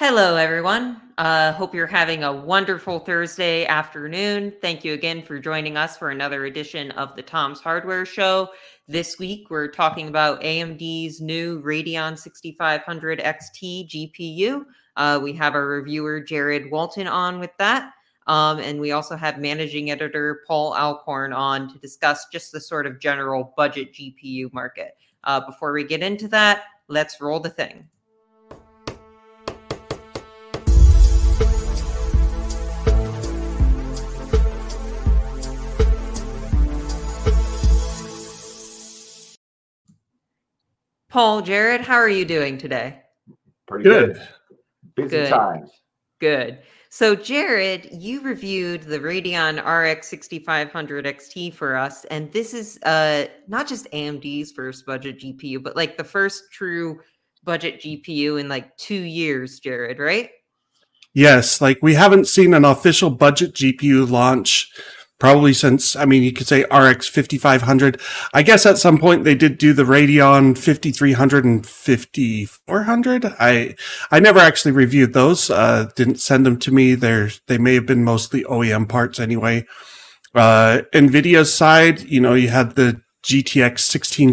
Hello, everyone. Hope you're having a wonderful Thursday afternoon. Thank you again for joining us for another edition of the Tom's Hardware Show. This week, we're talking about AMD's new Radeon 6500 XT GPU. We have our reviewer, Jared Walton, on with that. And we also have managing editor Paul Alcorn on to discuss just the sort of general budget GPU market. Before we get into that, let's roll the thing. Paul, Jared, how are you doing today? Pretty good. Busy times. Good. So, Jared, you reviewed the Radeon RX 6500 XT for us, and this is not just AMD's first budget GPU, but like the first true budget GPU in like 2 years, Jared, right? Yes, like we haven't seen an official budget GPU launch probably since, you could say RX 5500. I guess at some point they did do the Radeon 5300 and 5400. I never actually reviewed those. Didn't send them to me. They may have been mostly OEM parts anyway. NVIDIA's side, you had the GTX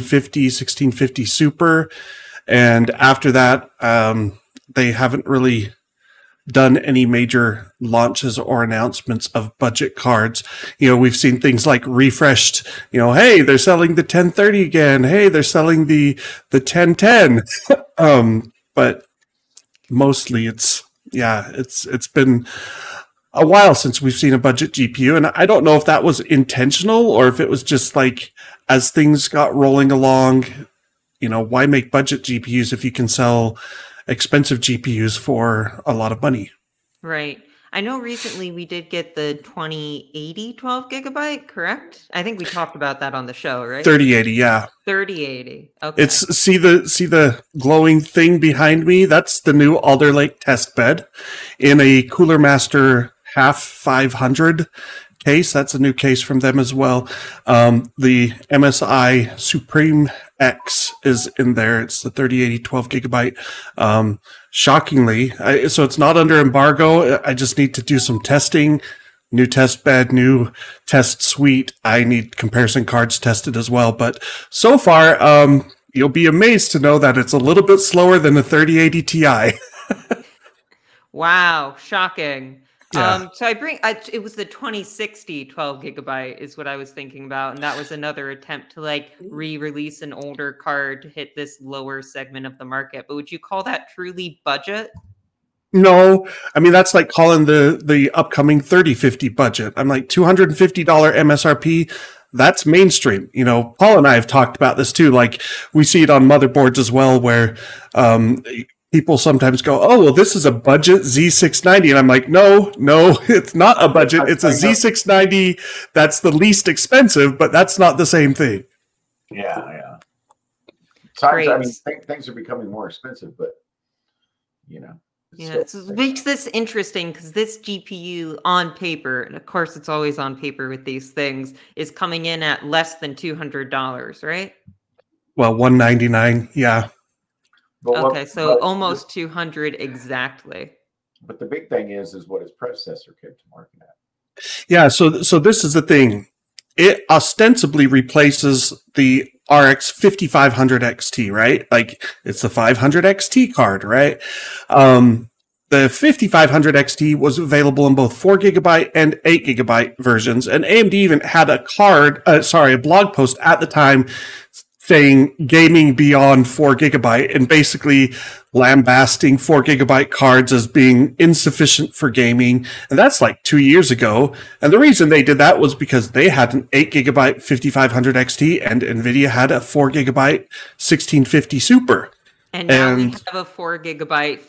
1650 Super. And after that, they haven't really done any major launches or announcements of budget cards. We've seen things like refreshed, hey, they're selling the 1030 again. Hey, they're selling the 1010. But mostly it's been a while since we've seen a budget GPU. And I don't know if that was intentional or if it was just like, as things got rolling along, why make budget GPUs if you can sell expensive GPUs for a lot of money? Right. I know recently we did get the 2080 12 gigabyte, correct? I think we talked about that on the show, right? 3080, yeah. 3080. Okay. It's see the glowing thing behind me? That's the new Alder Lake test bed in a Cooler Master half 500 case. That's a new case from them as well. The MSI Supreme X is in there. It's the 3080 12 gigabyte. Shockingly, so it's not under embargo. I just need to do some testing. New test bed, new test suite. I need comparison cards tested as well. But so far, you'll be amazed to know that it's a little bit slower than the 3080 Ti. Wow, shocking. Yeah. So it was the 2060 12 gigabyte is what I was thinking about. And that was another attempt to like re-release an older card to hit this lower segment of the market. But would you call that truly budget? No, that's like calling the upcoming 3050 budget. I'm like $250 MSRP. That's mainstream. Paul and I have talked about this too. Like we see it on motherboards as well, where, people sometimes go, oh, well, this is a budget Z690. And I'm like, no, it's not a budget. It's a Z690 that's the least expensive, but that's not the same thing. Yeah. Times, things are becoming more expensive, but, it makes this interesting because this GPU on paper, and of course it's always on paper with these things, is coming in at less than $200, right? Well, $199, yeah. So almost 200 exactly. But the big thing is what its predecessor came to market at. Yeah, so this is the thing. It ostensibly replaces the RX 5500 XT, right? Like it's the 500 XT card, right? The 5500 XT was available in both 4 gigabyte and 8 gigabyte versions, and AMD even had a blog post at the time saying gaming beyond 4 gigabyte and basically lambasting 4 gigabyte cards as being insufficient for gaming. And that's like 2 years ago. And the reason they did that was because they had an 8 gigabyte 5500 XT and NVIDIA had a 4 gigabyte 1650 Super. And now we have a 4 gigabyte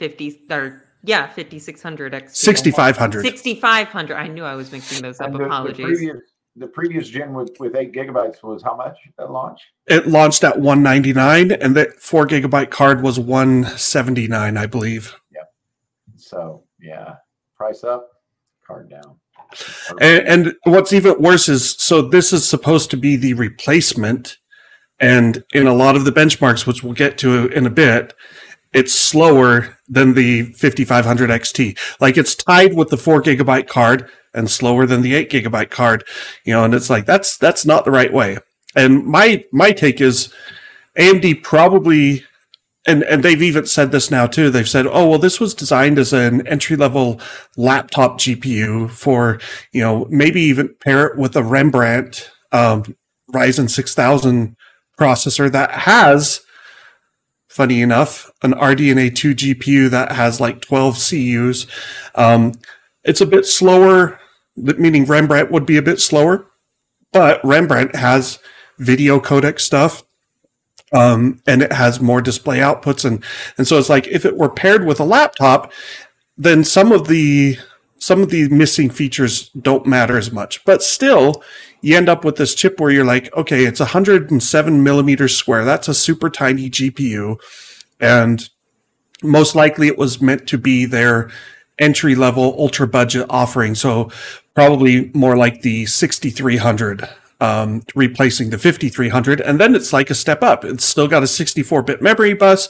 5600 XT. 6500. 6500. I knew I was mixing those up. Apologies. The previous gen with 8 gigabytes was how much at launch? It launched at $199, and the 4 gigabyte card was $179, I believe. Yep. So, yeah, price up, card down. And what's even worse is, so this is supposed to be the replacement, and in a lot of the benchmarks, which we'll get to in a bit, it's slower than the 5500 XT. Like it's tied with the 4 gigabyte card and slower than the 8 gigabyte card, and it's like, that's not the right way. And my take is AMD probably, and they've even said this now too. They've said, oh, well, this was designed as an entry-level laptop GPU for, maybe even pair it with a Rembrandt Ryzen 6000 processor that has, funny enough, an RDNA 2 GPU that has like 12 CUs. It's a bit slower, meaning Rembrandt would be a bit slower, but Rembrandt has video codec stuff. And it has more display outputs. And so it's like, if it were paired with a laptop, then some of the missing features don't matter as much, but still you end up with this chip where you're like, okay, it's 107 millimeters square. That's a super tiny GPU. And most likely it was meant to be their entry level ultra budget offering. So probably more like the 6300. Replacing the 5300, and then it's like a step up. It's still got a 64-bit memory bus.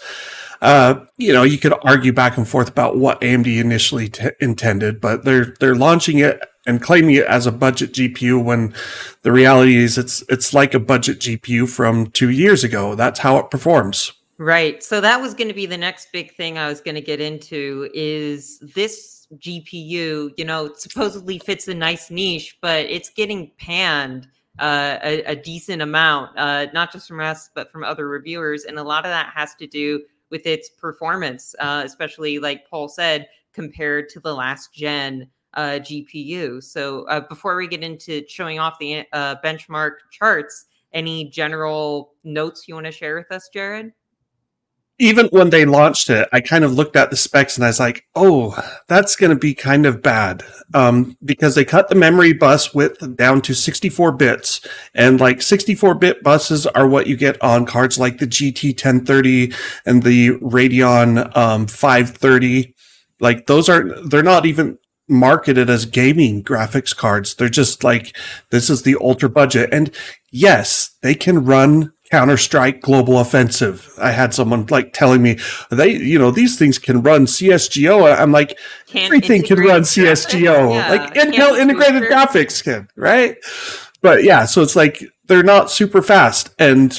You could argue back and forth about what AMD initially intended, but they're launching it and claiming it as a budget GPU when the reality is it's like a budget GPU from 2 years ago. That's how it performs. Right. So that was going to be the next big thing I was going to get into is this GPU, it supposedly fits a nice niche, but it's getting panned a decent amount, not just from us, but from other reviewers. And a lot of that has to do with its performance, especially like Paul said, compared to the last gen GPU. So before we get into showing off the benchmark charts, any general notes you want to share with us, Jared? Even when they launched it, I kind of looked at the specs and I was like, oh, that's going to be kind of bad. Because they cut the memory bus width down to 64 bits. And like 64-bit buses are what you get on cards like the GT 1030 and the Radeon 530. Like they're not even marketed as gaming graphics cards. They're just like, this is the ultra budget. And yes, they can run Counter-Strike Global Offensive. I had someone like telling me these things can run CSGO. I'm like, everything can run CSGO. Yeah, like Intel integrated graphics can, right? But yeah, so it's like they're not super fast.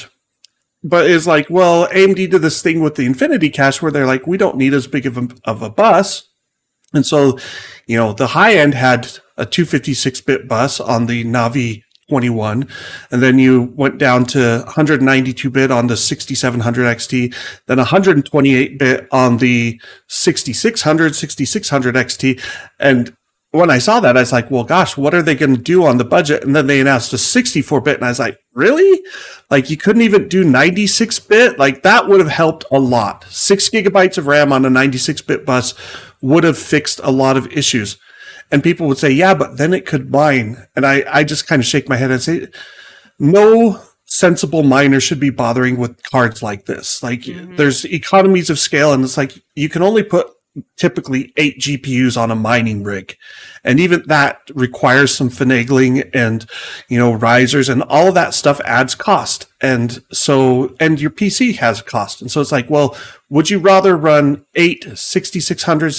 But it's like, well, AMD did this thing with the Infinity Cache where they're like, we don't need as big of a bus. And so, the high end had a 256-bit bus on the Navi 21, and then you went down to 192-bit on the 6700 XT, then 128-bit on the 6600 XT. And when I saw that, I was like, well, gosh, what are they going to do on the budget? And then they announced a 64-bit, and I was like, really? Like, you couldn't even do 96-bit? Like, that would have helped a lot. 6 gigabytes of RAM on a 96-bit bus would have fixed a lot of issues. And people would say, yeah, but then it could mine. And I just kind of shake my head and say, no sensible miner should be bothering with cards like this. Like, there's economies of scale, and it's like, you can only put typically 8 GPUs on a mining rig. And even that requires some finagling and, risers, and all of that stuff adds cost. And your PC has a cost. And so it's like, well, would you rather run 8 6600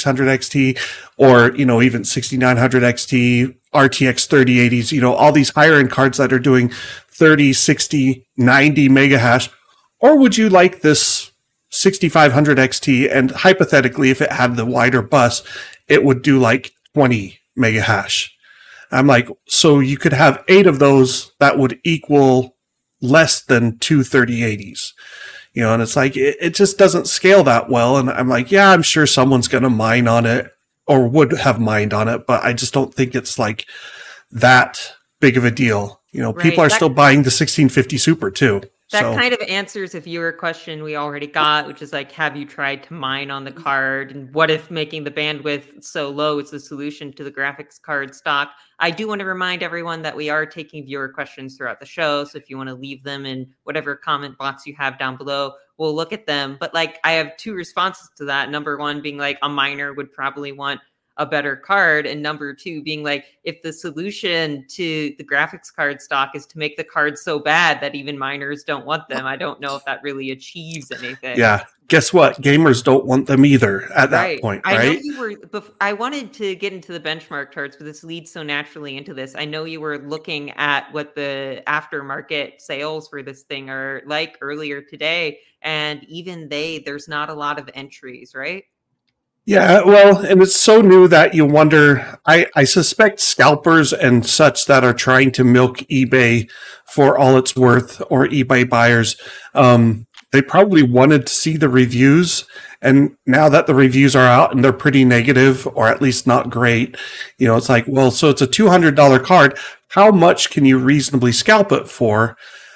XT or, even 6900 XT, RTX 3080s, all these higher end cards that are doing 30, 60, 90 mega hash? Or would you like this 6500 XT, and hypothetically, if it had the wider bus, it would do like 20 mega hash. I'm like, so you could have 8 of those that would equal less than 2 3080s. And it's like, it just doesn't scale that well. And I'm like, yeah, I'm sure someone's going to mine on it or would have mined on it, but I just don't think it's like that big of a deal. People are still buying the 1650 Super too. That kind of answers a viewer question we already got, which is like, have you tried to mine on the card? And what if making the bandwidth so low is the solution to the graphics card stock? I do want to remind everyone that we are taking viewer questions throughout the show. So if you want to leave them in whatever comment box you have down below, we'll look at them. But like, I have 2 responses to that. Number one being like, a miner would probably want a better card, and number 2 being like, if the solution to the graphics card stock is to make the cards so bad that even miners don't want them, I don't know if that really achieves anything. Yeah, guess what? Gamers don't want them either at that point, right? I know you were. I wanted to get into the benchmark charts, but this leads so naturally into this. I know you were looking at what the aftermarket sales for this thing are like earlier today, and even there's not a lot of entries, right? Yeah, well, and it's so new that you wonder. I suspect scalpers and such that are trying to milk eBay for all it's worth, or eBay buyers, they probably wanted to see the reviews. And now that the reviews are out and they're pretty negative, or at least not great, it's like, well, so it's a $200 card. How much can you reasonably scalp it for?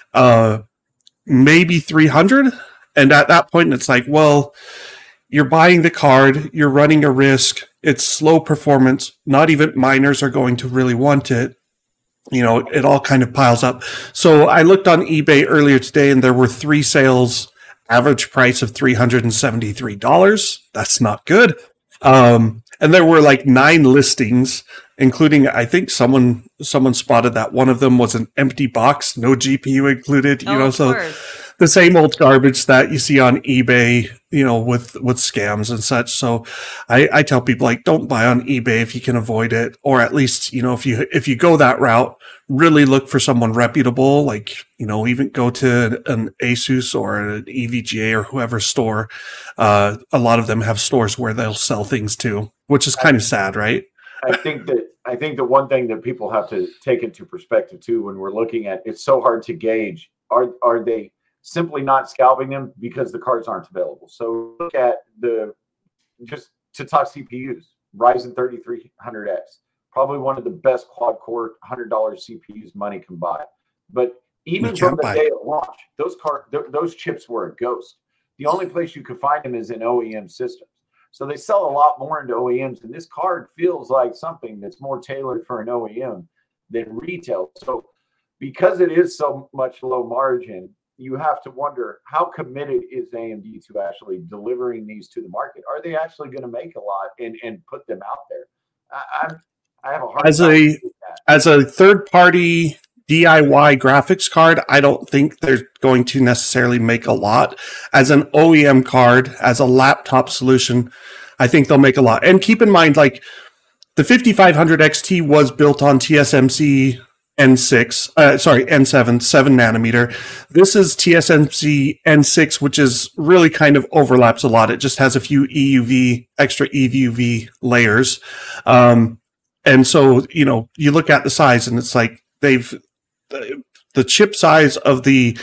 Maybe 300. And at that point, it's like, well, you're buying the card, you're running a risk, it's slow performance, not even miners are going to really want it. It all kind of piles up. So I looked on eBay earlier today and there were 3 sales, average price of $373. That's not good. And there were like 9 listings, including, I think someone spotted that one of them was an empty box, no GPU included, so course. The same old garbage that you see on eBay, with scams and such. So I tell people, like, don't buy on eBay if you can avoid it, or at least, if you go that route, really look for someone reputable, like, even go to an Asus or an EVGA or whoever store. A lot of them have stores where they'll sell things too, which is kind of sad, right? I think the one thing that people have to take into perspective too, when we're looking at, it's so hard to gauge, are they simply not scalping them because the cards aren't available? So look at just to talk CPUs, Ryzen 3300X, probably one of the best quad core $100 CPUs money can buy. But even from the day of launch, those chips were a ghost. The only place you could find them is in OEM systems. So they sell a lot more into OEMs, and this card feels like something that's more tailored for an OEM than retail. So because it is so much low margin, you have to wonder, how committed is AMD to actually delivering these to the market? Are they actually going to make a lot and put them out there? I have a hard time with that. As a third-party DIY graphics card, I don't think they're going to necessarily make a lot. As an OEM card, as a laptop solution, I think they'll make a lot. And keep in mind, like, the 5500 XT was built on TSMC N7, 7 nanometer. This is TSMC N6, which is really kind of overlaps a lot. It just has a few extra EUV layers. And so, you look at the size and it's like the chip size of the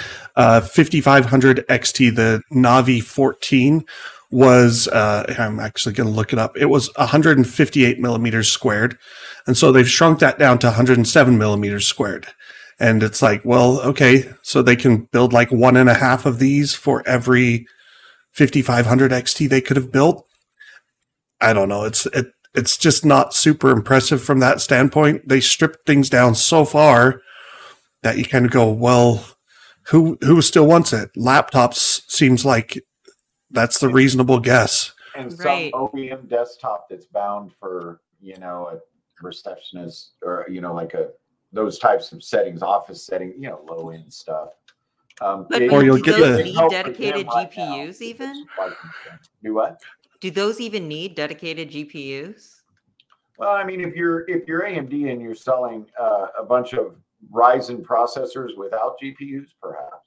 5500 XT, the Navi 14, was, I'm actually going to look it up. It was 158 millimeters squared. And so they've shrunk that down to 107 millimeters squared. And it's like, well, okay, so they can build like 1.5 of these for every 5500 XT they could have built. I don't know. It's just not super impressive from that standpoint. They stripped things down so far that you kind of go, well, who still wants it? Laptops seems like that's the reasonable guess. And some OEM desktop that's bound for, a receptionist or, those types of settings, office setting, low end stuff. But or you'll get need dedicated GPUs even? Do what? Do those even need dedicated GPUs? Well, I mean, if you're AMD and you're selling a bunch of Ryzen processors without GPUs, perhaps.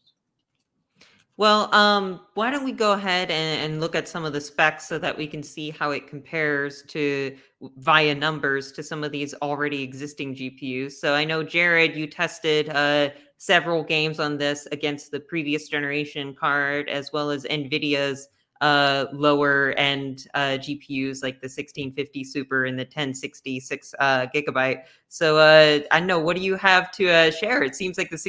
Well, why don't we go ahead and look at some of the specs so that we can see how it compares to via numbers to some of these already existing GPUs. So I know, Jared, you tested several games on this against the previous generation card, as well as NVIDIA's lower end GPUs like the 1650 Super and the 1066 gigabyte. So I know, what do you have to share? It seems like the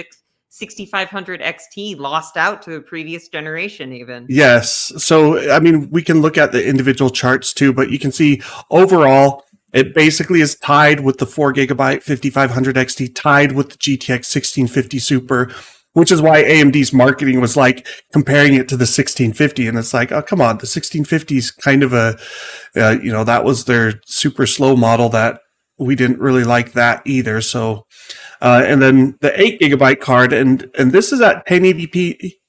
6500 XT lost out to a previous generation even. Yes. So, I mean, we can look at the individual charts too, but you can see overall, it basically is tied with the 4 gigabyte 5500 XT, tied with the GTX 1650 Super, which is why AMD's marketing was like comparing it to the 1650. And it's like, oh, come on. The 1650 is kind of that was their super slow model that we didn't really like that either. So, and then the 8 gigabyte card, and this is at 1080p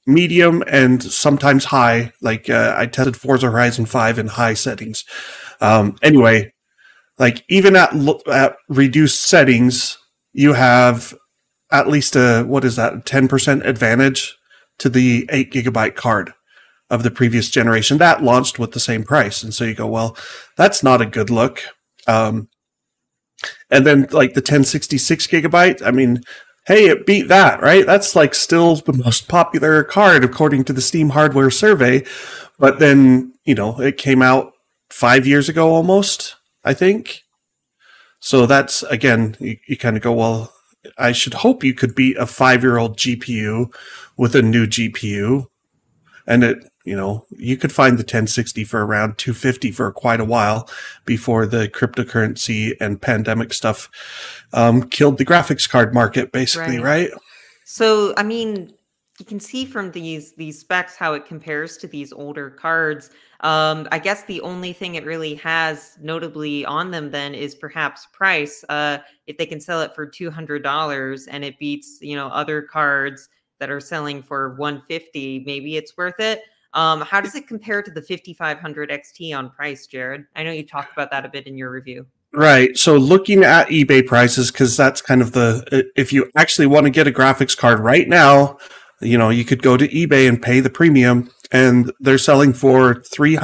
medium, and sometimes high. Like I tested Forza Horizon 5 in high settings. Anyway, like even at reduced settings, you have at least a 10% advantage to the 8 gigabyte card of the previous generation that launched with the same price. And so you go, well, that's not a good look. And then like the 1066 gigabyte, I mean, hey, it beat that, right? That's like still the most popular card according to the Steam hardware survey. But then, it came out 5 years ago almost, I think. So that's, again, you kind of go, well, I should hope you could beat a 5-year-old GPU with a new GPU. And you could find the 1060 for around $250 for quite a while before the cryptocurrency and pandemic stuff killed the graphics card market, basically, right? So, I mean, you can see from these specs how it compares to these older cards. I guess the only thing it really has notably on them then is perhaps price. If they can sell it for $200 and it beats, other cards that are selling for $150, maybe it's worth it. How does it compare to the 5500 XT on price, Jared? I know you talked about that a bit in your review. Right. So looking at eBay prices, because that's kind of if you actually want to get a graphics card right now, you could go to eBay and pay the premium, and they're selling for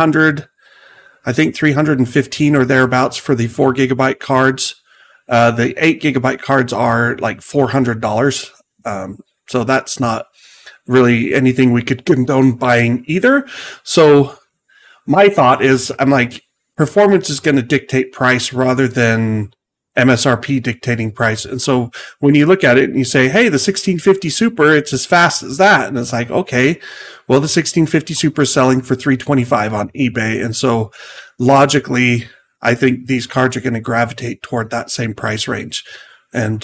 $315 or thereabouts for the 4 gigabyte cards. The 8 gigabyte cards are like $400. So that's not really anything we could condone buying either. So my thought is, I'm like, performance is going to dictate price rather than MSRP dictating price. And so when you look at it and you say, hey, the 1650 Super, it's as fast as that. And it's like, okay, well, the 1650 Super is selling for $325 on eBay. And so logically, I think these cards are going to gravitate toward that same price range. And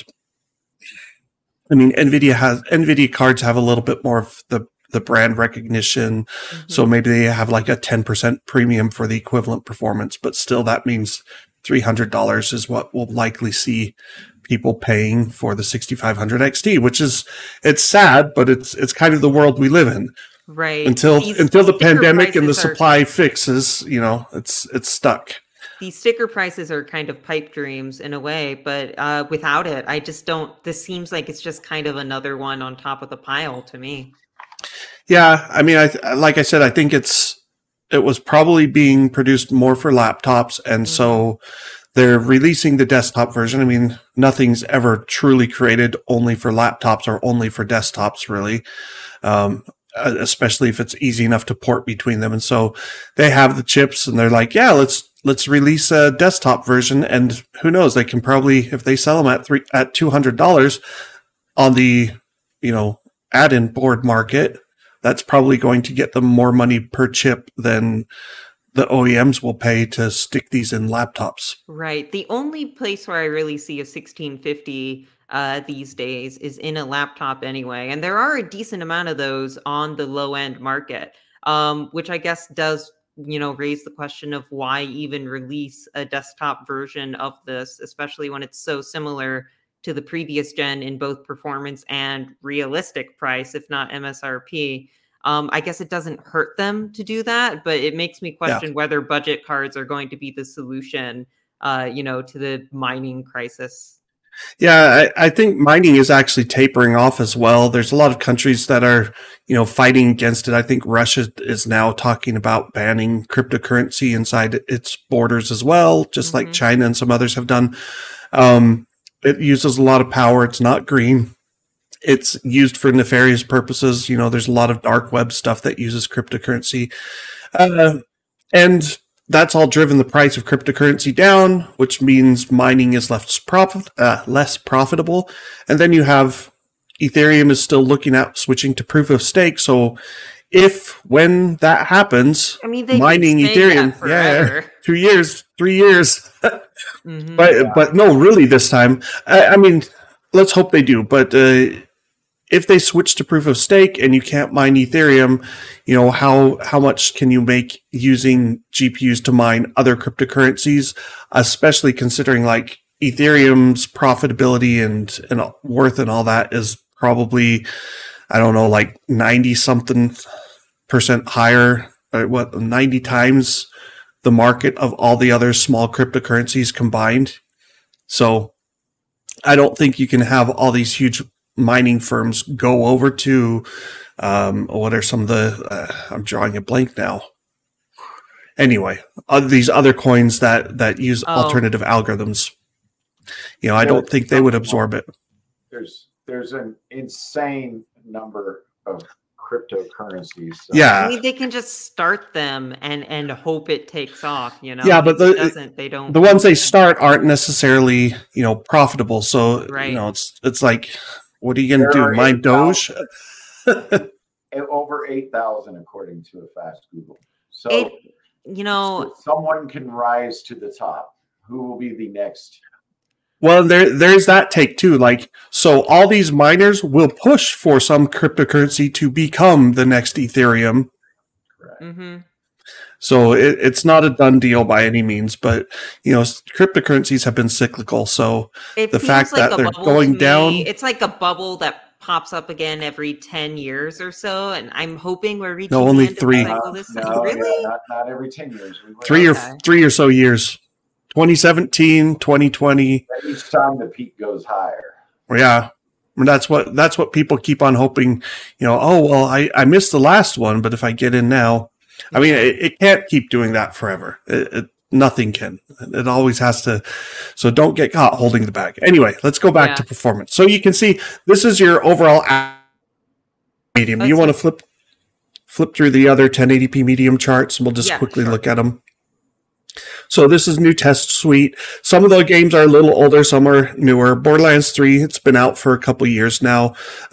I mean, NVIDIA cards have a little bit more of the brand recognition. Mm-hmm. So maybe they have like a 10% premium for the equivalent performance, but still that means $300 is what we'll likely see people paying for the 6500 XT, which it's sad, but it's kind of the world we live in. Right. Until the pandemic and the supply fixes, it's stuck. These sticker prices are kind of pipe dreams in a way, but without it, I just don't. This seems like it's just kind of another one on top of the pile to me. Yeah, I mean, like I said, I think it was probably being produced more for laptops, and so they're releasing the desktop version. I mean, nothing's ever truly created only for laptops or only for desktops, really. Especially if it's easy enough to port between them. And so they have the chips and they're like, yeah, let's release a desktop version. And who knows, they can probably, if they sell them at $200 on the, add-in board market, that's probably going to get them more money per chip than the OEMs will pay to stick these in laptops. Right. The only place where I really see a 1650 these days is in a laptop anyway. And there are a decent amount of those on the low end market, which I guess does, raise the question of why even release a desktop version of this, especially when it's so similar to the previous gen in both performance and realistic price, if not MSRP. I guess it doesn't hurt them to do that, but it makes me question whether budget cards are going to be the solution, to the mining crisis. Yeah, I think mining is actually tapering off as well. There's a lot of countries that are, fighting against it. I think Russia is now talking about banning cryptocurrency inside its borders as well, just like China and some others have done. It uses a lot of power. It's not green. It's used for nefarious purposes. There's a lot of dark web stuff that uses cryptocurrency. And that's all driven the price of cryptocurrency down, which means mining is less profitable. And then you have Ethereum is still looking at switching to proof of stake. So when that happens, mining Ethereum, 2 years, 3 years, but no, really this time, let's hope they do. But if they switch to proof of stake and you can't mine Ethereum, how much can you make using GPUs to mine other cryptocurrencies, especially considering like Ethereum's profitability and worth and all that is probably I don't know, like 90 something % higher, or 90 times the market of all the other small cryptocurrencies combined. So I don't think you can have all these huge mining firms go over to, what are some of the, I'm drawing a blank now. Anyway, these other coins that use alternative algorithms. I don't think they would absorb it. There's an insane number of cryptocurrencies. So. Yeah, I mean, they can just start them and hope it takes off. Yeah, but they don't. The ones they start aren't necessarily profitable. So right. It's like, what are you going to do? Mine Doge? Over 8,000 according to a fast Google. So someone can rise to the top. Who will be the next? Well, there's that take too. Like, so all these miners will push for some cryptocurrency to become the next Ethereum. Correct. Mm-hmm. So it's not a done deal by any means, but cryptocurrencies have been cyclical. So the fact that they're going down, it's like a bubble that pops up again every 10 years or so, and I'm hoping we're reaching only the end 3. Of the cycle this time. Really? Yeah, not every 10 years. 3 or so years. 2017, 2020. Each time the peak goes higher. Yeah. That's what people keep on hoping, I missed the last one, but if I get in now, I mean, it can't keep doing that forever. Nothing can. It always has to. So don't get caught holding the bag. Anyway, let's go back to performance. So you can see this is your overall medium. You want to flip through the other 1080p medium charts, and we'll just quickly look at them. So this is new test suite. Some of the games are a little older, some are newer. Borderlands 3, it's been out for a couple years now.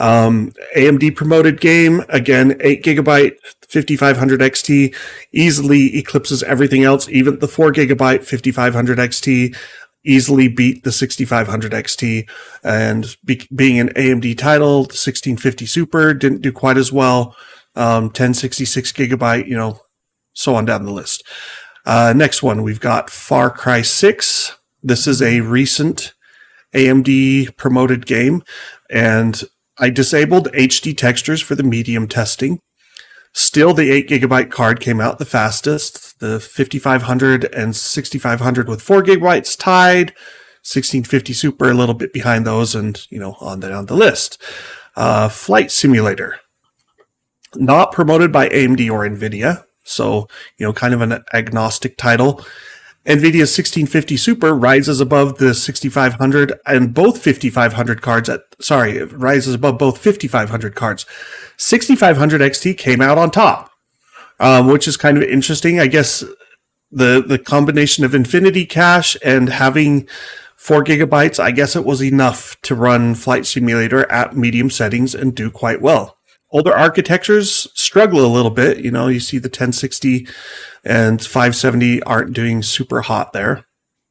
AMD promoted game, again, 8 gigabyte, 5500 XT, easily eclipses everything else. Even the 4 gigabyte, 5500 XT easily beat the 6500 XT. And being an AMD title, the 1650 Super didn't do quite as well. 1066 gigabyte, so on down the list. Next one, we've got Far Cry 6. This is a recent AMD promoted game, and I disabled HD textures for the medium testing. Still, the 8 gigabyte card came out the fastest. The 5500 and 6500 with 4 gigabytes tied. 1650 Super a little bit behind those, and on down the list. Flight Simulator, not promoted by AMD or NVIDIA. So, kind of an agnostic title. NVIDIA's 1650 Super rises above the 6500 and both 5500 cards it rises above both 5500 cards. 6500 XT came out on top, which is kind of interesting. I guess the combination of Infinity Cache and having 4 gigabytes, I guess it was enough to run Flight Simulator at medium settings and do quite well. Older architectures struggle a little bit. You see the 1060 and 570 aren't doing super hot there.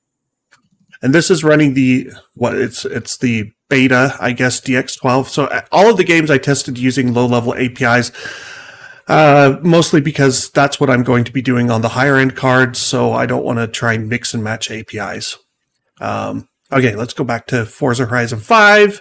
And this is running it's the beta, I guess, DX12. So all of the games I tested using low-level APIs, mostly because that's what I'm going to be doing on the higher-end cards, so I don't want to try and mix and match APIs. Okay, let's go back to Forza Horizon 5.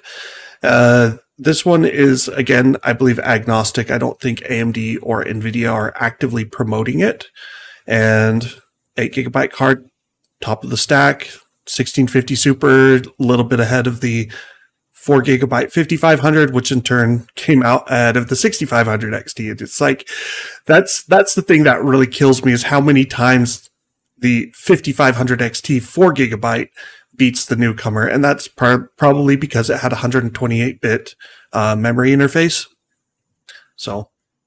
This one is, again, I believe agnostic. I don't think AMD or NVIDIA are actively promoting it. And 8 gigabyte card, top of the stack, 1650 Super, a little bit ahead of the 4 gigabyte 5500, which in turn came out ahead of the 6500 XT. And it's like, that's the thing that really kills me, is how many times the 5500 XT 4 gigabyte beats the newcomer, and that's probably because it had a 128-bit memory interface. So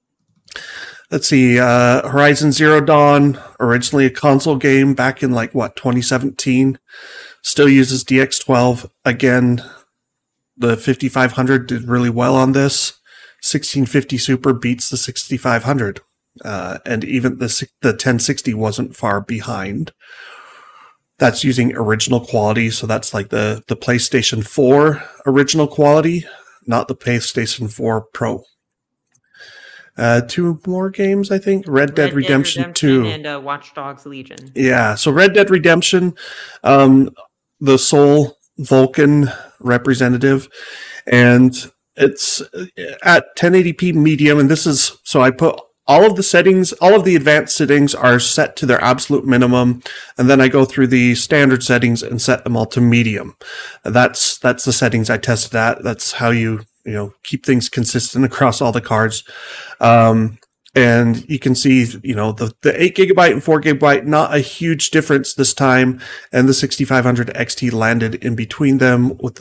let's see, Horizon Zero Dawn, originally a console game back in 2017, still uses DX12. Again, the 5500 did really well on this. 1650 Super beats the 6500, and even the 1060 wasn't far behind. That's using original quality, so that's like the PlayStation 4 original quality, not the PlayStation 4 Pro. 2 more games, I think. Red Dead Redemption 2. And Watch Dogs Legion. Yeah, so Red Dead Redemption, the sole Vulcan representative, and It's at 1080p medium, and this is, so I put all of the settings, all of the advanced settings are set to their absolute minimum, and then I go through the standard settings and set them all to medium. That's the settings I tested at. That's how you keep things consistent across all the cards. And you can see, the 8 gigabyte and 4 gigabyte, not a huge difference this time, and the 6500 XT landed in between them with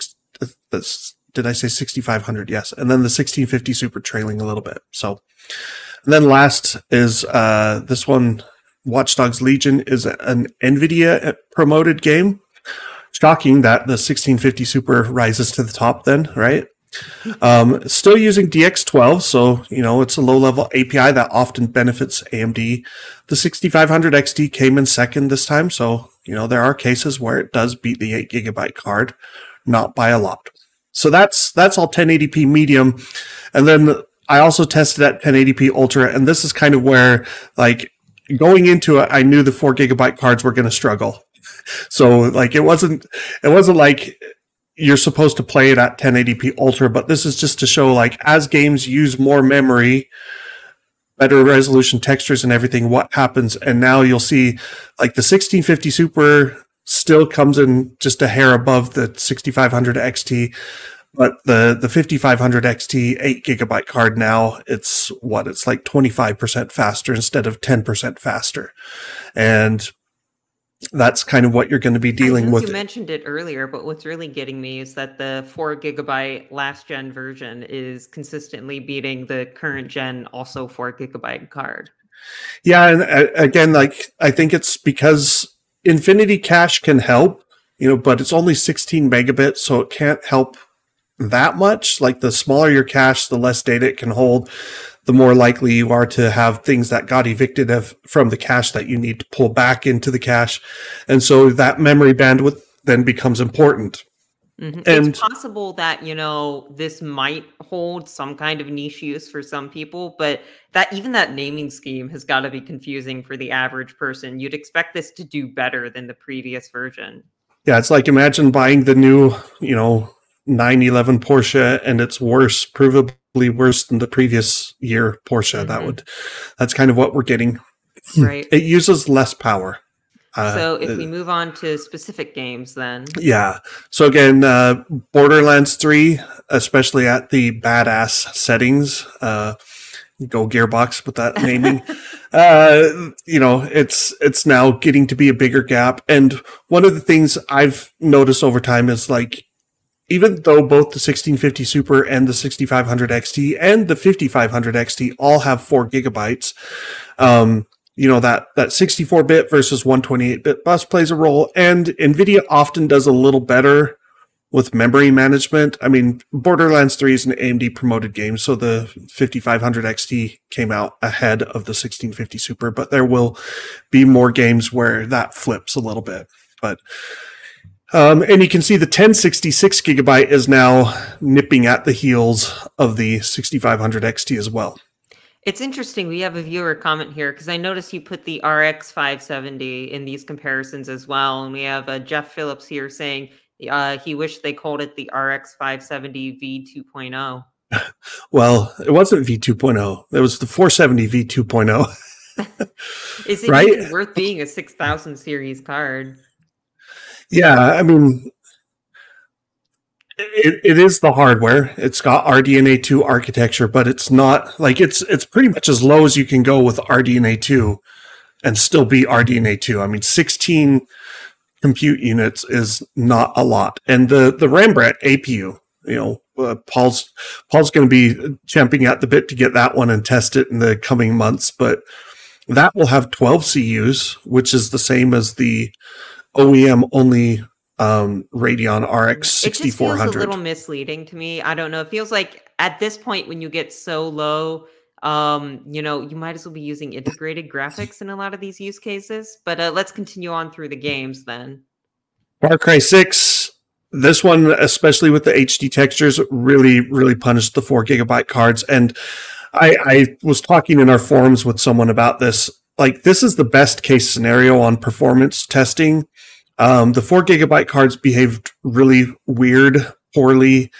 did I say 6500? Yes, and then the 1650 Super trailing a little bit. So. And then last is this one, Watch Dogs Legion, is an NVIDIA promoted game. Shocking that the 1650 Super rises to the top then, right? Still using DX12, so, it's a low-level API that often benefits AMD. The 6500 XT came in second this time, so, there are cases where it does beat the 8 gigabyte card, not by a lot. So that's all 1080p medium. And then I also tested at 1080p Ultra, and this is kind of where, going into it, I knew the 4 gigabyte cards were going to struggle. So, it wasn't like you're supposed to play it at 1080p Ultra, but this is just to show, as games use more memory, better resolution textures and everything, what happens. And now you'll see, the 1650 Super still comes in just a hair above the 6500 XT. But the 5500 XT 8 gigabyte card now, it's 25% faster instead of 10% faster. And that's kind of what you're going to be dealing with. You mentioned it earlier, but what's really getting me is that the 4 gigabyte last gen version is consistently beating the current gen also 4 gigabyte card. Yeah. And again, I think it's because Infinity Cache can help, but it's only 16 megabits, so it can't help that much. The smaller your cache, the less data it can hold, the more likely you are to have things that got evicted from the cache that you need to pull back into the cache. And so that memory bandwidth then becomes important. Mm-hmm. And it's possible that, this might hold some kind of niche use for some people, but that naming scheme has got to be confusing for the average person. You'd expect this to do better than the previous version. Yeah, it's imagine buying the new, 911 Porsche, and it's provably worse than the previous year Porsche. Mm-hmm. That's kind of what we're getting. Right. It uses less power. So if we move on to specific games then. Yeah. So again, Borderlands 3, especially at the badass settings, go Gearbox with that naming. It's now getting to be a bigger gap. And one of the things I've noticed over time is even though both the 1650 Super and the 6500 XT and the 5500 XT all have 4 gigabytes, that 64-bit versus 128-bit bus plays a role, and NVIDIA often does a little better with memory management. I mean, Borderlands 3 is an AMD promoted game, so the 5500 XT came out ahead of the 1650 Super, but there will be more games where that flips a little bit. But and you can see the 1066 gigabyte is now nipping at the heels of the 6500 XT as well. It's interesting. We have a viewer comment here because I noticed you put the RX 570 in these comparisons as well. And we have Jeff Phillips here saying he wished they called it the RX 570 V2.0. Well, it wasn't V2.0. It was the 470 V2.0. Is it right? even worth being a 6000 series card? Yeah, I mean, it is the hardware. It's got RDNA 2 architecture, but it's not it's pretty much as low as you can go with RDNA 2 and still be RDNA 2. I mean, 16 compute units is not a lot. And the Rembrandt APU, Paul's going to be champing at the bit to get that one and test it in the coming months, but that will have 12 CUs, which is the same as the OEM only Radeon RX 6400. It just feels a little misleading to me. I don't know. It feels like at this point when you get so low, you might as well be using integrated graphics in a lot of these use cases. But let's continue on through the games then. Far Cry 6, this one, especially with the HD textures, really, really punished the 4 gigabyte cards. And I was talking in our forums with someone about this. This is the best case scenario on performance testing. The 4 gigabyte cards behaved really weird, poorly.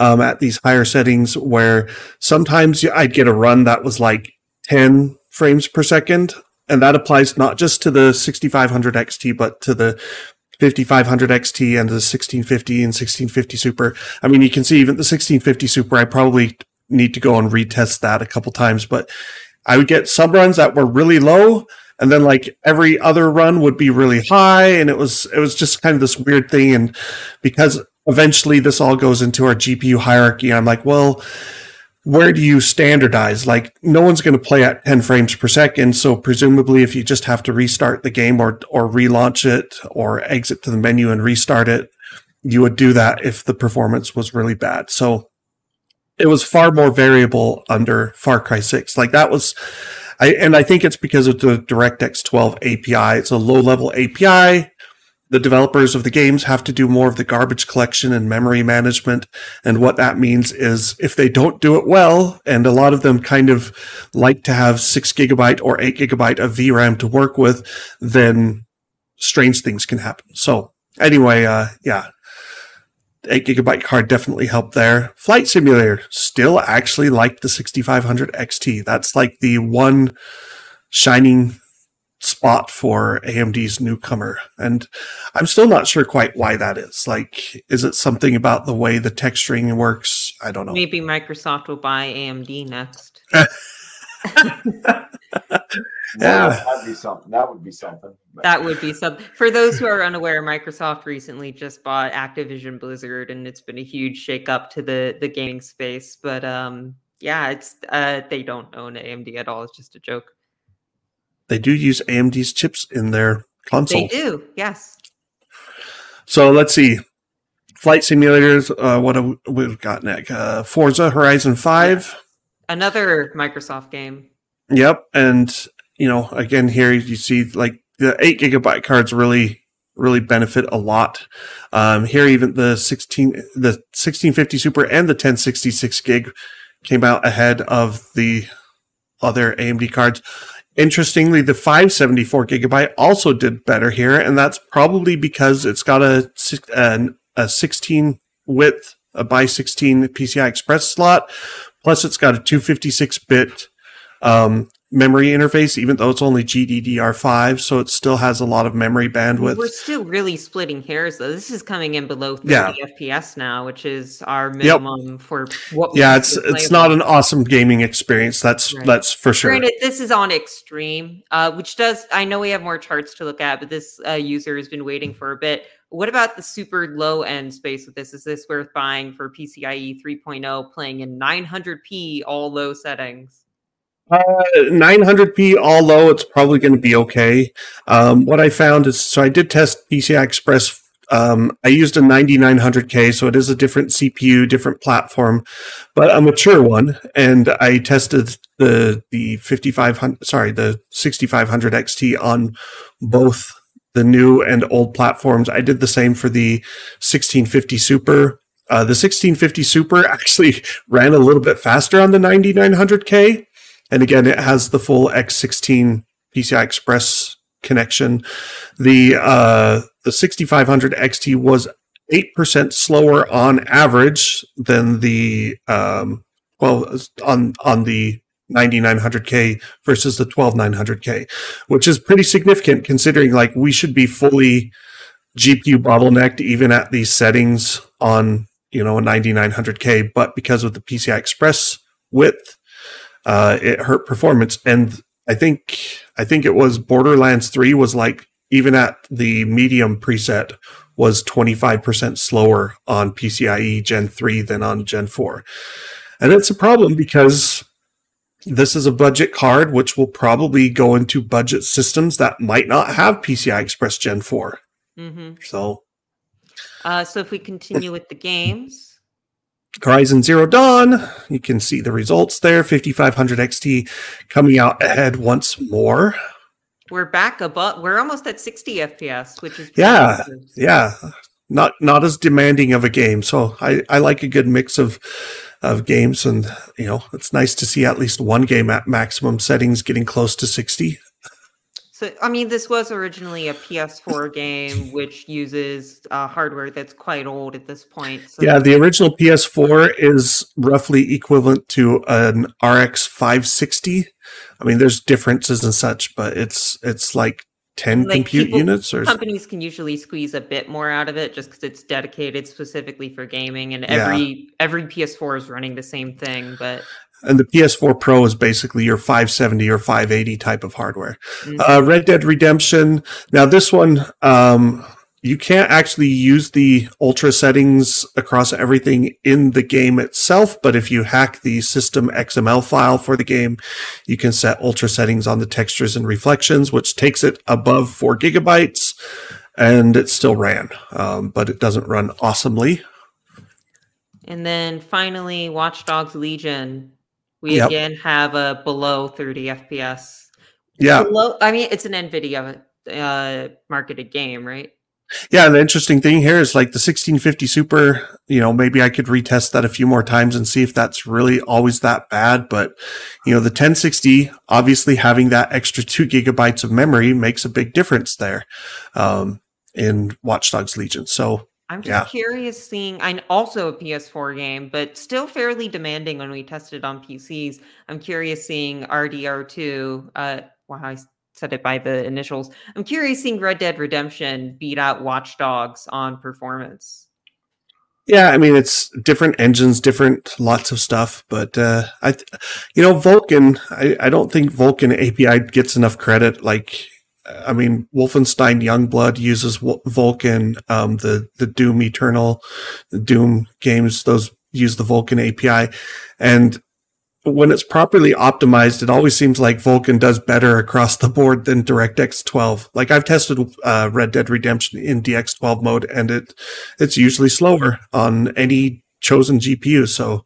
at these higher settings, where sometimes I'd get a run that was like 10 frames per second. And that applies not just to the 6500 XT, but to the 5500 XT and the 1650 and 1650 Super. I mean, you can see even the 1650 Super, I probably need to go and retest that a couple times, but I would get some runs that were really low, and then like every other run would be really high. And it was just kind of this weird thing. And because eventually this all goes into our GPU hierarchy, I'm like, well, where do you standardize? Like, no one's going to play at 10 frames per second. So presumably if you just have to restart the game or relaunch it or exit to the menu and restart it, you would do that if the performance was really bad. So it was far more variable under Far Cry 6. Like that was, I think it's because of the DirectX 12 API. It's a low-level API. The developers of the games have to do more of the garbage collection and memory management. And what that means is if they don't do it well, and a lot of them kind of like to have 6 gigabyte or 8 gigabyte of VRAM to work with, then strange things can happen. So anyway, 8 gigabyte card definitely helped there. Flight Simulator still actually like the 6500 XT. That's like the one shining spot for AMD's newcomer. And I'm still not sure quite why that is. Like, is it something about the way the texturing works? I don't know. Maybe Microsoft will buy AMD next. That'd be something. That would be something. That would be something. For those who are unaware, Microsoft recently just bought Activision Blizzard, and it's been a huge shakeup to the gaming space. But it's they don't own AMD at all. It's just a joke. They do use AMD's chips in their console. They do, yes. So let's see. Flight simulators. What have we got next? Forza Horizon 5. Another Microsoft game. Yep. And, again, here you see like the 8 gigabyte cards really benefit a lot. Here, even the 1650 Super and the 1066 gig came out ahead of the other AMD cards. Interestingly, the 574 gigabyte also did better here, and that's probably because it's got a 16 width, a by 16 PCI Express slot, plus it's got a 256-bit memory interface, even though it's only GDDR5, so it still has a lot of memory bandwidth. We're still really splitting hairs, though. This is coming in below 30 FPS now, which is our minimum for what. It's not an awesome gaming experience. That's for sure. Granted, this is on extreme, which does. I know we have more charts to look at, but this user has been waiting for a bit. What about the super low end space with this? Is this worth buying for PCIe 3.0, playing in 900p all low settings? 900p all low, it's probably going to be okay. What I found is, so I did test PCI Express. I used a 9900K, so it is a different CPU, different platform, but a mature one. And I tested the 6500 XT on both the new and old platforms. I did the same for the 1650 Super. The 1650 Super actually ran a little bit faster on the 9900K. And again, it has the full X16 PCI Express connection. The 6500 XT was 8% slower on average than the on the 9900K versus the 12900K, which is pretty significant considering like we should be fully GPU bottlenecked even at these settings on a 9900K, but because of the PCI Express width, it hurt performance. And I think it was Borderlands 3 was like, even at the medium preset, was 25% slower on PCIe Gen 3 than on Gen 4. And it's a problem because this is a budget card, which will probably go into budget systems that might not have PCI Express Gen 4. Mm-hmm. So if we continue with the games. Horizon Zero Dawn, you can see the results there. 5500 XT coming out ahead once more. We're back above. We're almost at 60 FPS, which is not as demanding of a game. So I like a good mix of games, and it's nice to see at least one game at maximum settings getting close to 60. So, I mean, this was originally a PS4 game, which uses hardware that's quite old at this point. So Yeah, the original PS4 is roughly equivalent to an RX 560. I mean, there's differences and such, but it's like 10 like compute units or companies can usually squeeze a bit more out of it just because it's dedicated specifically for gaming, and Yeah. every PS4 is running the same thing. But and the PS4 Pro is basically your 570 or 580 type of hardware. Red Dead Redemption. Now this one, you can't actually use the ultra settings across everything in the game itself, but if you hack the system XML file for the game, you can set ultra settings on the textures and reflections, which takes it above 4 gigabytes, and it still ran, but it doesn't run awesomely. And then finally, Watch Dogs Legion. We again have a below 30 FPS. Yeah. I mean, it's an NVIDIA marketed game, right? Yeah, the interesting thing here is like the 1650 Super, maybe I could retest that a few more times and see if that's really always that bad. But, the 1060, obviously having that extra 2 gigabytes of memory makes a big difference there in Watch Dogs Legion. So I'm just curious seeing, I'm also a PS4 game, but still fairly demanding when we tested on PCs. I'm curious seeing RDR2, wow, I said it by the initials. I'm curious seeing Red Dead Redemption beat out Watch Dogs on performance. Yeah, I mean, it's different engines, lots of stuff, but Vulkan, I don't think Vulkan API gets enough credit. Like, I mean, Wolfenstein Youngblood uses Vulkan, the Doom Eternal, the Doom games, those use the Vulkan API. And when it's properly optimized, it always seems like Vulkan does better across the board than DirectX 12. Like I've tested Red Dead Redemption in DX12 mode, and it's usually slower on any chosen GPU. So,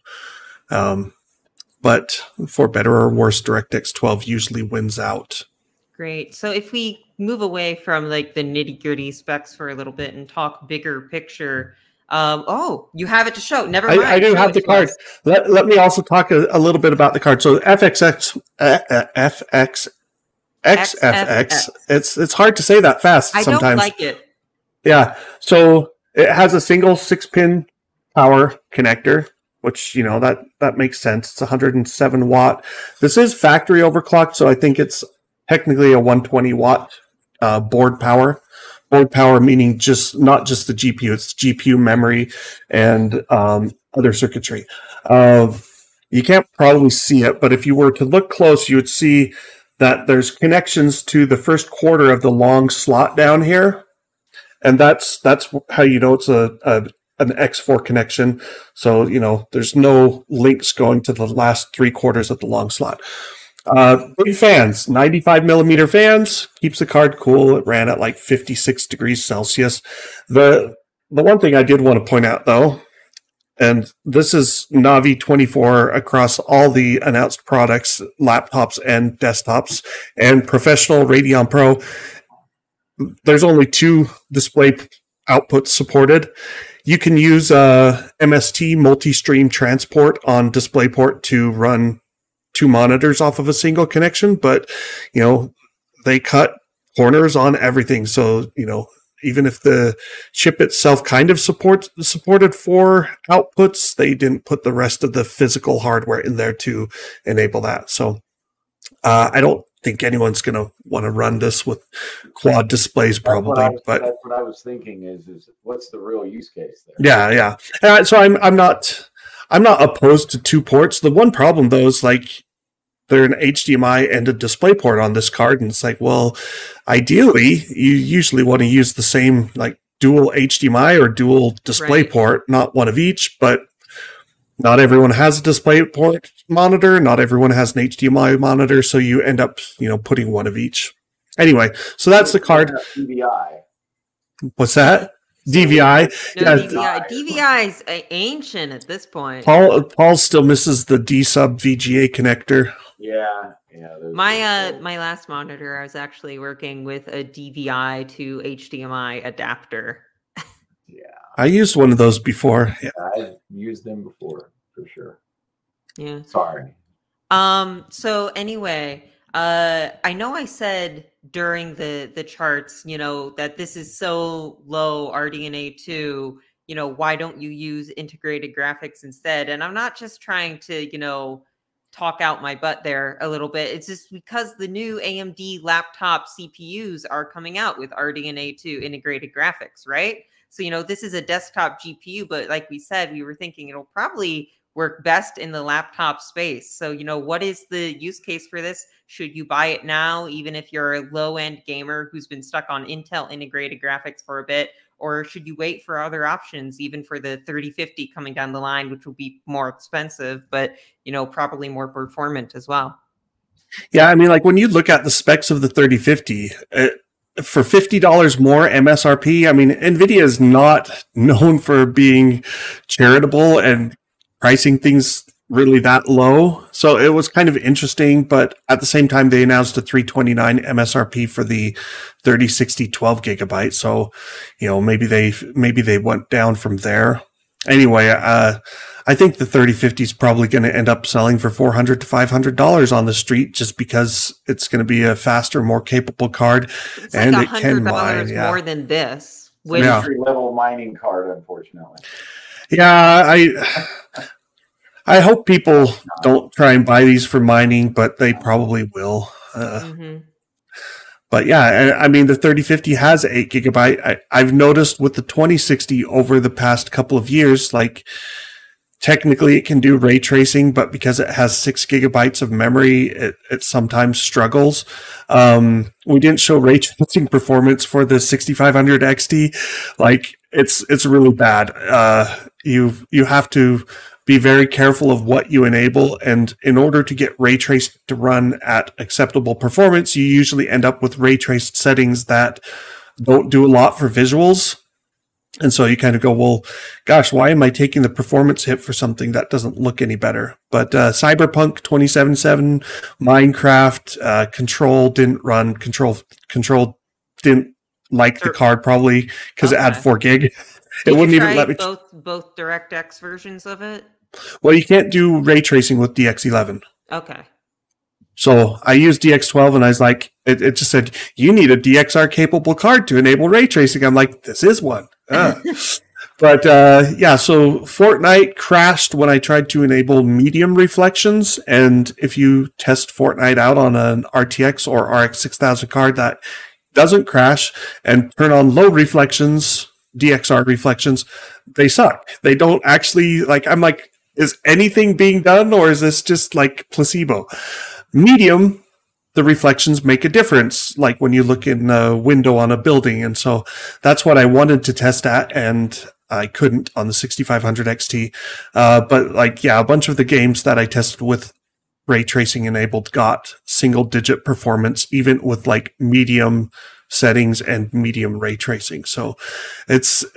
but for better or worse, DirectX 12 usually wins out. Great. So if we move away from like the nitty gritty specs for a little bit and talk bigger picture, you have it to show. Never mind. I do have the card. Let me also talk a little bit about the card. So XFX. It's hard to say that fast sometimes. I don't like it. Yeah. So it has a single 6-pin power connector, which, that makes sense. It's 107 watt. This is factory overclocked, so I think it's technically a 120 watt board power. Board power meaning not just the GPU, it's GPU memory and other circuitry. You can't probably see it, but if you were to look close, you would see that there's connections to the first quarter of the long slot down here, and that's how you know it's an X4 connection. So there's no links going to the last 3 quarters of the long slot. Big fans, 95 millimeter fans, keeps the card cool. It ran at like 56 degrees Celsius. The one thing I did want to point out though, and this is Navi 24 across all the announced products, laptops and desktops, and professional Radeon Pro, there's only 2 display outputs supported. You can use MST multi-stream transport on DisplayPort to run 2 monitors off of a single connection, but they cut corners on everything. So even if the chip itself kind of supported 4 outputs, they didn't put the rest of the physical hardware in there to enable that. So I don't think anyone's going to want to run this with quad displays, probably. But that's what I was thinking is what's the real use case there? Yeah. So I'm not opposed to 2 ports. The one problem though is like they're an HDMI and a DisplayPort on this card, and it's like, well, ideally you usually want to use the same like dual HDMI or dual DisplayPort, not one of each, but not everyone has a DisplayPort monitor, not everyone has an HDMI monitor, so you end up, putting one of each. Anyway, so that's the card. DVI. What's that? DVI. No, DVI. DVI is ancient at this point. Paul still misses the D sub VGA connector. Yeah. My last monitor, I was actually working with a DVI to HDMI adapter. Yeah. I used one of those before. Yeah, I've used them before for sure. Yeah. Sorry. So anyway, I know I said during the charts, that this is so low RDNA 2, why don't you use integrated graphics instead? And I'm not just trying to, talk out my butt there a little bit. It's just because the new AMD laptop CPUs are coming out with RDNA 2 integrated graphics, right? So, this is a desktop GPU, but like we said, we were thinking it'll probably work best in the laptop space. So, what is the use case for this? Should you buy it now, even if you're a low-end gamer who's been stuck on Intel integrated graphics for a bit? Or should you wait for other options, even for the 3050 coming down the line, which will be more expensive, but, probably more performant as well? Yeah, I mean, like when you look at the specs of the 3050, for $50 more MSRP, I mean, NVIDIA is not known for being charitable and pricing things really that low. So it was kind of interesting, but at the same time, they announced a $329 MSRP for the 3060 12 gigabyte. So, maybe they went down from there. Anyway, I think the 3050 is probably going to end up selling for $400 to $500 on the street, just because it's going to be a faster, more capable card, it's and like it can mine. $100 more than this. Entry level mining card, unfortunately. Yeah, I hope people don't try and buy these for mining, but they probably will. But yeah, I mean, the 3050 has 8 gigabyte. I've noticed with the 2060 over the past couple of years, like technically it can do ray tracing, but because it has 6 gigabytes of memory, it sometimes struggles. We didn't show ray tracing performance for the 6500 XT. Like it's really bad. You have to be very careful of what you enable, and in order to get ray traced to run at acceptable performance, you usually end up with ray traced settings that don't do a lot for visuals. And so you kind of go, well, gosh, why am I taking the performance hit for something that doesn't look any better? But Cyberpunk 2077, Minecraft, Control didn't run. Control didn't like the card probably because it had 4 gig. It wouldn't even let me both DirectX versions of it. Well, you can't do ray tracing with DX11. Okay. So I used DX12 and I was like, it just said, you need a DXR capable card to enable ray tracing. I'm like, this is one. But yeah, so Fortnite crashed when I tried to enable medium reflections. And if you test Fortnite out on an RTX or RX 6000 card, that doesn't crash, and turn on low reflections, DXR reflections, they suck. They don't actually, like, I'm like, is anything being done, or is this just like placebo? Medium, the reflections make a difference, like when you look in a window on a building. And so that's what I wanted to test at, and I couldn't on the 6500 XT. But like, yeah, a bunch of the games that I tested with ray tracing enabled got single digit performance, even with like medium settings and medium ray tracing. So it's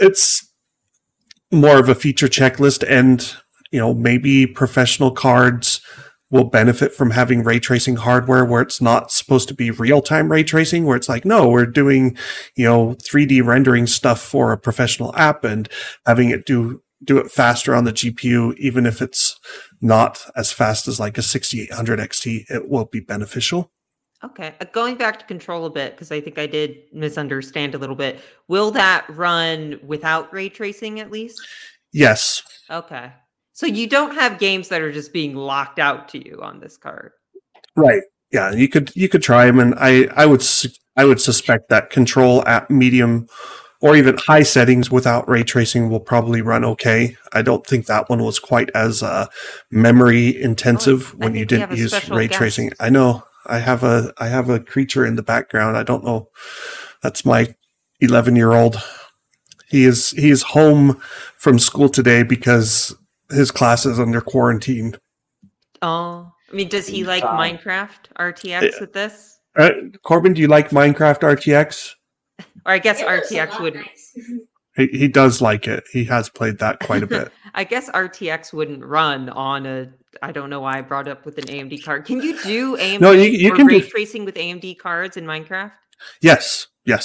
more of a feature checklist, and maybe professional cards will benefit from having ray tracing hardware where it's not supposed to be real-time ray tracing, where it's like, no, we're doing 3D rendering stuff for a professional app, and having it do it faster on the GPU, even if it's not as fast as like a 6800 XT, it will be beneficial. Okay. Going back to Control a bit, because I think I did misunderstand a little bit. Will that run without ray tracing at least? Yes. Okay. So you don't have games that are just being locked out to you on this card. Right. Yeah, you could try them, and I would suspect that Control at medium or even high settings without ray tracing will probably run okay. I don't think that one was quite as memory intensive when you didn't use ray tracing. I know. I have a creature in the background. I don't know. That's my 11-year-old. He is home from school today because his class is under quarantine. Oh, I mean, does he like Minecraft RTX with this? Corbin, do you like Minecraft RTX? Or I guess RTX wouldn't. Nice. He does like it. He has played that quite a bit. I guess RTX wouldn't run on a. I don't know why I brought up with an AMD card. Can you do AMD? No, you can ray tracing with AMD cards in Minecraft? Yes.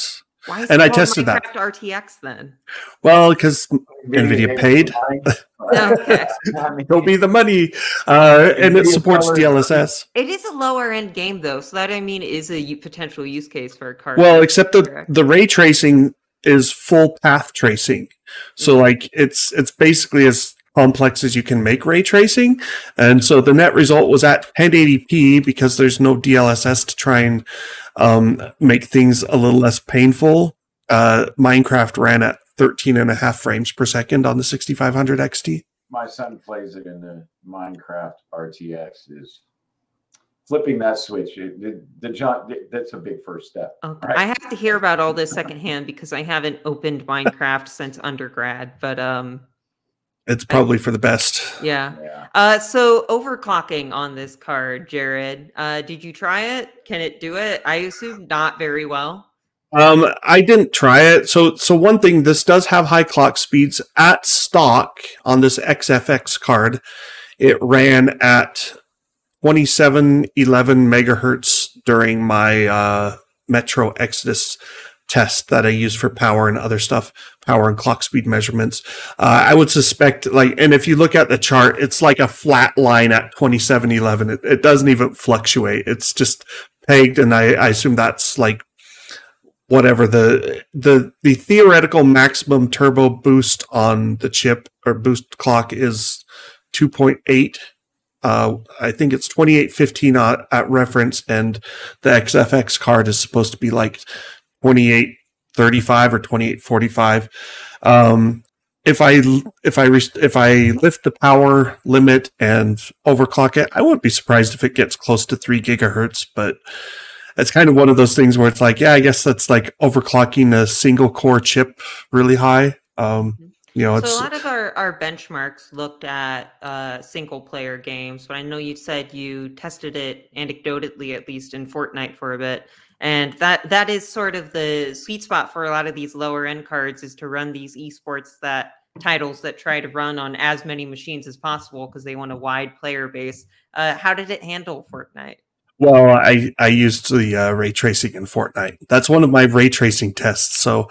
Why is And it I called tested that. Minecraft RTX then? Well, because NVIDIA paid. Okay. It'll be the money, and it supports DLSS. It is a lower end game though, so that is a potential use case for a card. Well, except the ray tracing is full path tracing, so like it's basically as complex as you can make ray tracing, and so the net result was at 1080p because there's no DLSS to try and make things a little less painful. Minecraft ran at 13.5 frames per second on the 6500 XT. My son plays it in the Minecraft RTX. Is flipping that switch. That's a big first step. Okay. Right? I have to hear about all this secondhand because I haven't opened Minecraft since undergrad, but it's probably for the best. Yeah. So overclocking on this card, Jared, did you try it? Can it do it? I assume not very well. I didn't try it. So one thing, this does have high clock speeds at stock on this XFX card. It ran at 2711 megahertz during my Metro Exodus test that I use for power and other stuff, power and clock speed measurements. I would suspect, and if you look at the chart, it's like a flat line at 2711. It doesn't even fluctuate. It's just pegged, and I assume that's like whatever the theoretical maximum turbo boost on the chip or boost clock is 2.8. I think it's 2815 at reference, and the XFX card is supposed to be like 2835 or 2845. If I lift the power limit and overclock it, I wouldn't be surprised if it gets close to 3 gigahertz, but it's kind of one of those things where it's like, yeah, I guess that's like overclocking a single core chip really high. So a lot of our benchmarks looked at single player games, but I know you said you tested it anecdotally, at least in Fortnite for a bit. And that is sort of the sweet spot for a lot of these lower end cards, is to run these esports titles that try to run on as many machines as possible because they want a wide player base. How did it handle Fortnite? Well, I used the ray tracing in Fortnite. That's one of my ray tracing tests. So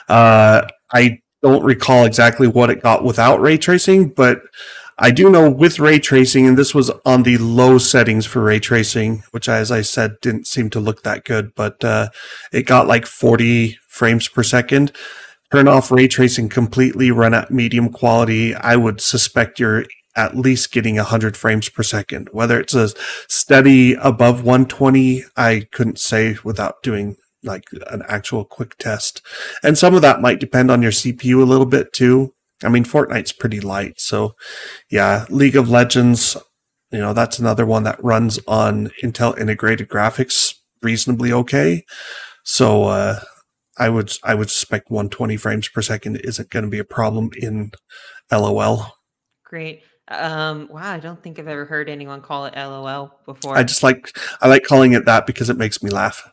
I don't recall exactly what it got without ray tracing, but I do know with ray tracing, and this was on the low settings for ray tracing, which, as I said, didn't seem to look that good, but it got like 40 frames per second. Turn off ray tracing completely, run at medium quality. I would suspect you're at least getting 100 frames per second. Whether it's a steady above 120, I couldn't say without doing like an actual quick test. And some of that might depend on your CPU a little bit too. I mean, Fortnite's pretty light. So yeah, League of Legends, that's another one that runs on Intel integrated graphics reasonably okay. So I would suspect 120 frames per second isn't going to be a problem in LOL. Great. Wow, I don't think I've ever heard anyone call it LOL before. I like calling it that because it makes me laugh.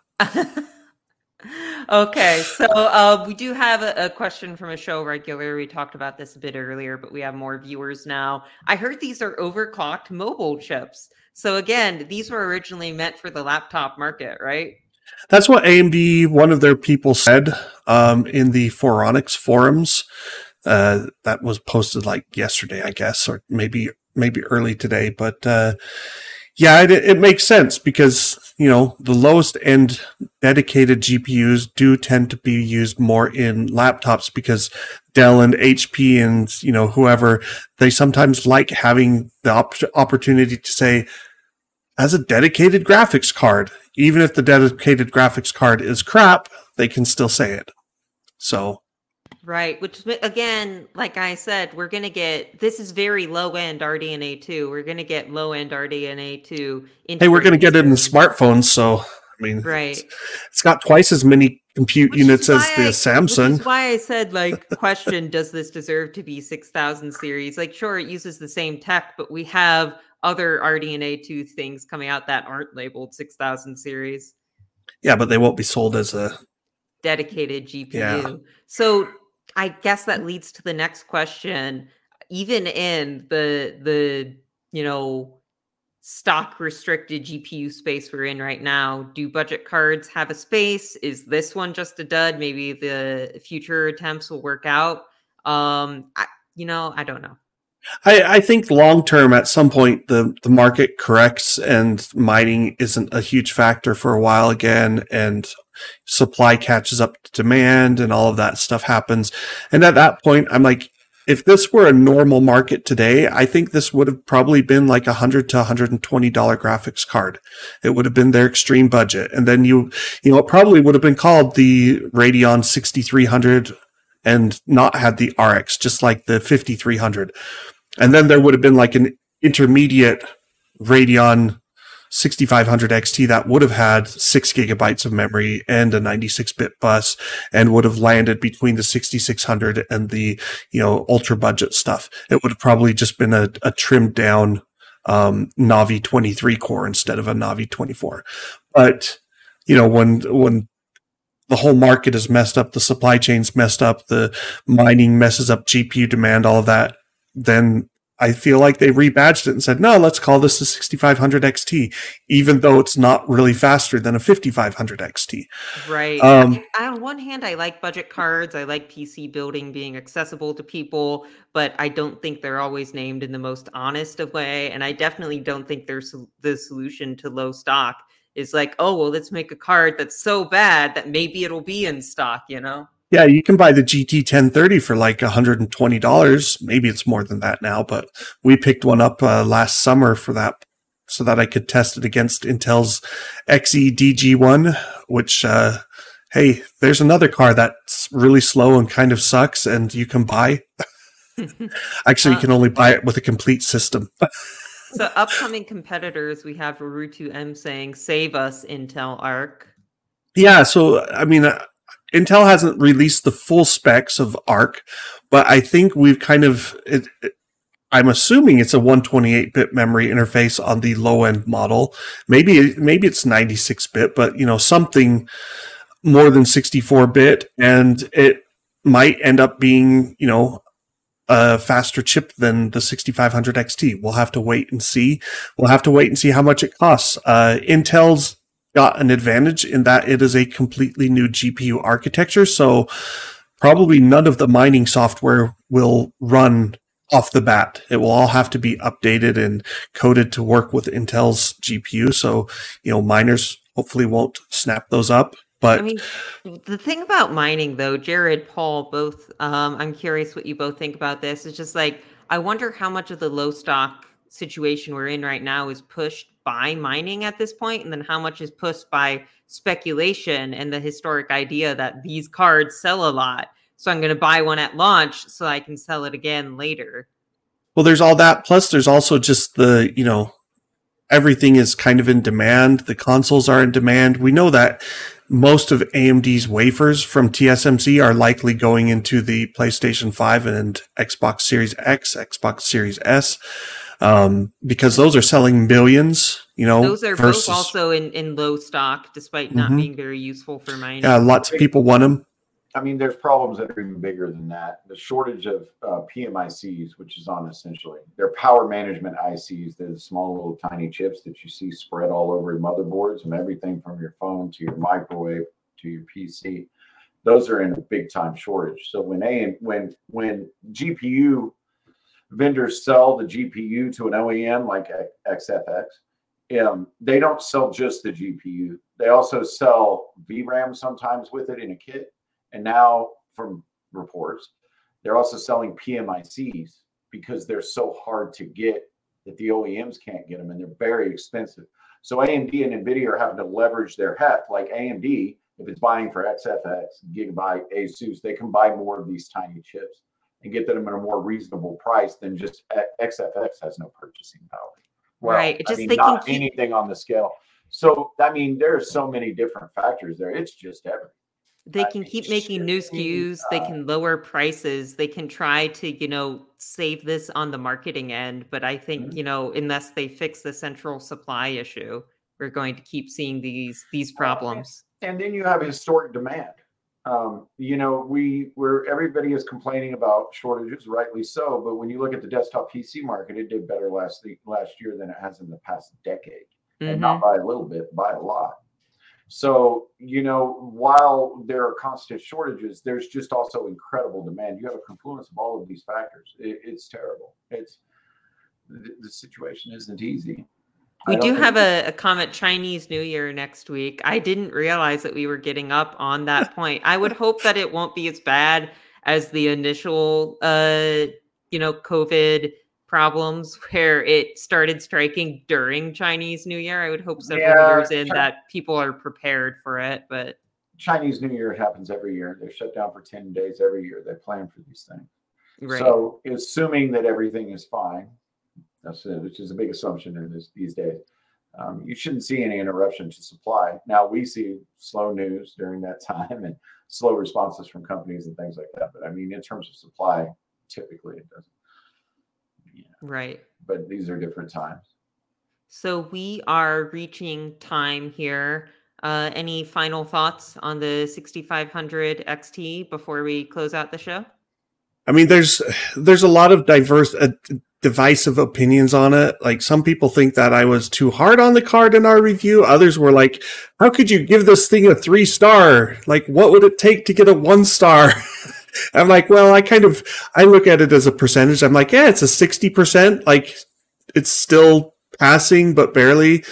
Okay, so we do have a question from a show regular. We talked about this a bit earlier, but we have more viewers now. I heard these are overclocked mobile chips. So again, these were originally meant for the laptop market, right? That's what AMD, one of their people, said in the Phoronix forums. That was posted like yesterday, I guess, or maybe early today. But yeah, it makes sense because, the lowest end dedicated GPUs do tend to be used more in laptops because Dell and HP and, whoever, they sometimes like having the opportunity to say, as a dedicated graphics card, even if the dedicated graphics card is crap, they can still say it. So. Right, which again, like I said, this is very low-end RDNA 2. We're going to get low-end RDNA 2. Hey, we're going to get it in smartphones, so, I mean, right. It's got twice as many compute units as the Samsung. Which is why I said, question, does this deserve to be 6000 series? Sure, it uses the same tech, but we have other RDNA 2 things coming out that aren't labeled 6000 series. Yeah, but they won't be sold as a dedicated GPU. Yeah. So I guess that leads to the next question. Even in the stock restricted GPU space we're in right now. Do budget cards have a space? Is this one just a dud? Maybe the future attempts will work out. I don't know. I think long term, at some point, the market corrects and mining isn't a huge factor for a while again, and supply catches up to demand and all of that stuff happens. And at that point, I'm like, if this were a normal market today, I think this would have probably been like $100 to $120 graphics card. It would have been their extreme budget. And then it probably would have been called the Radeon 6300 and not had the RX, just like the 5300. And then there would have been like an intermediate Radeon 6500 XT that would have had 6 gigabytes of memory and a 96-bit bus and would have landed between the 6600 and the, ultra budget stuff. It would have probably just been a trimmed down, Navi 23 core instead of a Navi 24. But, when the whole market is messed up, the supply chain's messed up, the mining messes up GPU demand, all of that, then I feel like they rebadged it and said, no, let's call this the 6500 XT, even though it's not really faster than a 5500 XT. Right. On one hand, I like budget cards. I like PC building being accessible to people, but I don't think they're always named in the most honest of way. And I definitely don't think there's the solution to low stock is like, oh, well, let's make a card that's so bad that maybe it'll be in stock, Yeah, you can buy the GT 1030 for like $120. Maybe it's more than that now, but we picked one up last summer for that so that I could test it against Intel's Xe DG1, which, hey, there's another car that's really slow and kind of sucks and you can buy. Actually, you can only buy it with a complete system. So upcoming competitors, we have Rurutu M saying, save us, Intel Arc. Yeah, so, I mean, Intel hasn't released the full specs of Arc, but I think we've kind of, I'm assuming it's a 128-bit memory interface on the low-end model. Maybe it's 96-bit, but, something more than 64-bit, and it might end up being, a faster chip than the 6500 XT. We'll have to wait and see. We'll have to wait and see how much it costs. Intel's got an advantage in that it is a completely new GPU architecture, so probably none of the mining software will run off the bat. It will all have to be updated and coded to work with Intel's GPU, so miners hopefully won't snap those up. But I mean, the thing about mining, though, Jared, Paul, both, I'm curious what you both think about this. It's just like, I wonder how much of the low stock situation we're in right now is pushed by mining at this point, and then how much is pushed by speculation and the historic idea that these cards sell a lot. So I'm going to buy one at launch so I can sell it again later. Well, there's all that. Plus, there's also just the, everything is kind of in demand. The consoles are in demand. We know that most of AMD's wafers from TSMC are likely going into the PlayStation 5 and Xbox Series X, Xbox Series S, because those are selling millions, Those are both also in low stock, despite not being very useful for mining. Yeah, lots of people want them. I mean, there's problems that are even bigger than that. The shortage of PMICs, which is on essentially, they're power management ICs. They're the small little tiny chips that you see spread all over your motherboards and everything from your phone to your microwave to your PC. Those are in a big time shortage. So when GPU vendors sell the GPU to an OEM like XFX, they don't sell just the GPU. They also sell VRAM sometimes with it in a kit. And now, from reports, they're also selling PMICs because they're so hard to get that the OEMs can't get them, and they're very expensive. So AMD and NVIDIA are having to leverage their heft. Like AMD, if it's buying for XFX, Gigabyte, Asus, they can buy more of these tiny chips and get them at a more reasonable price than just XFX has no purchasing power. Well, right. Not anything on the scale. So, there are so many different factors there. It's just everything. They can keep making new SKUs. They can lower prices. They can try to, save this on the marketing end. But I think, unless they fix the central supply issue, we're going to keep seeing these problems. And then you have historic demand. where everybody is complaining about shortages, rightly so. But when you look at the desktop PC market, it did better last year than it has in the past decade, and not by a little bit, by a lot. So, while there are constant shortages, there's just also incredible demand. You have a confluence of all of these factors. It's terrible. The situation isn't easy. We do have a comment, Chinese New Year next week. I didn't realize that we were getting up on that point. I would hope that it won't be as bad as the initial, COVID problems where it started striking during Chinese New Year. I would hope several years in that people are prepared for it. But Chinese New Year happens every year. They shut down for 10 days every year. They plan for these things. Right. So assuming that everything is fine, that's it, which is a big assumption in these days. You shouldn't see any interruption to supply. Now we see slow news during that time and slow responses from companies and things like that. But I mean, in terms of supply, typically it doesn't. Right. But these are different times. So we are reaching time here. Any final thoughts on the 6500 XT before we close out the show? I mean, there's a lot of divisive opinions on it. Like, some people think that I was too hard on the card in our review. Others were like, how could you give this thing a 3-star? Like, what would it take to get a 1-star? I'm like, well, I look at it as a percentage. I'm like, yeah, it's a 60%. Like, it's still passing, but barely.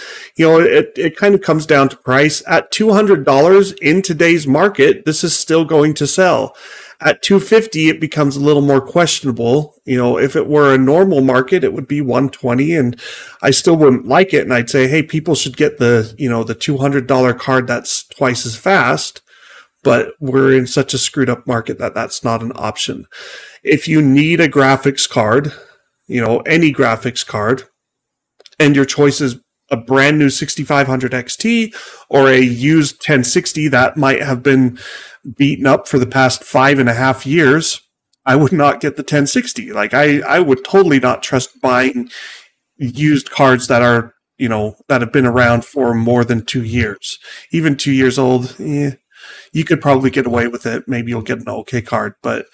It kind of comes down to price. At $200 in today's market, this is still going to sell. At $250, it becomes a little more questionable. If it were a normal market, it would be $120, and I still wouldn't like it. And I'd say, hey, people should get the $200 card that's twice as fast. But we're in such a screwed up market that that's not an option. If you need a graphics card, any graphics card, and your choice is a brand new 6500 XT or a used 1060 that might have been beaten up for the past 5.5 years, I would not get the 1060. Like, I would totally not trust buying used cards that are, that have been around for more than 2 years. Even 2 years old, you could probably get away with it. Maybe you'll get an okay card, but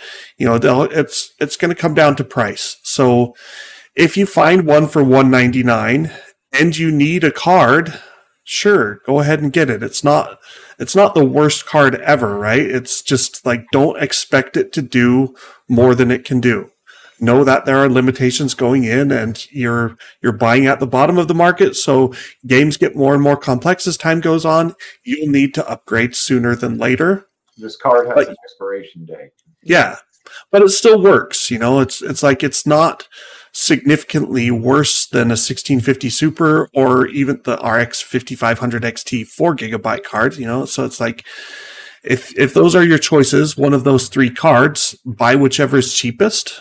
it's going to come down to price. So if you find one for $199 and you need a card, sure, go ahead and get it. It's not the worst card ever, right? It's just like, don't expect it to do more than it can do. Know that there are limitations going in, and you're buying at the bottom of the market. So games get more and more complex as time goes on. You'll need to upgrade sooner than later. This card has an expiration date. Yeah, but it still works. It's like, it's not significantly worse than a 1650 Super or even the RX 5500 XT 4GB card. So it's like, if those are your choices, one of those 3 cards, buy whichever is cheapest.